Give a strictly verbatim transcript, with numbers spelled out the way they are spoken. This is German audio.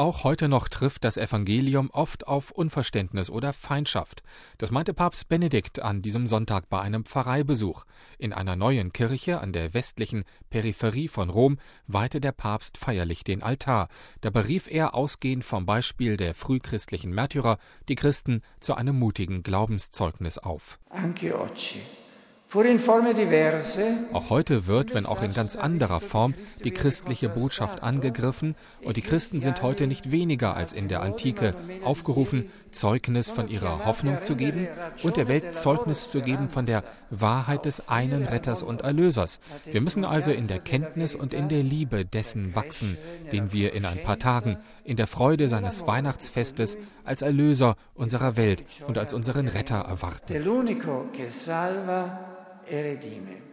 Auch heute noch trifft das Evangelium oft auf Unverständnis oder Feindschaft. Das meinte Papst Benedikt an diesem Sonntag bei einem Pfarreibesuch. In einer neuen Kirche an der westlichen Peripherie von Rom weihte der Papst feierlich den Altar. Da berief er, ausgehend vom Beispiel der frühchristlichen Märtyrer, die Christen zu einem mutigen Glaubenszeugnis auf. Anche oggi. Auch heute wird, wenn auch in ganz anderer Form, die christliche Botschaft angegriffen, und die Christen sind heute nicht weniger als in der Antike aufgerufen, Zeugnis von ihrer Hoffnung zu geben und der Welt Zeugnis zu geben von der Wahrheit des einen Retters und Erlösers. Wir müssen also in der Kenntnis und in der Liebe dessen wachsen, den wir in ein paar Tagen in der Freude seines Weihnachtsfestes als Erlöser unserer Welt und als unseren Retter erwarten. E redime.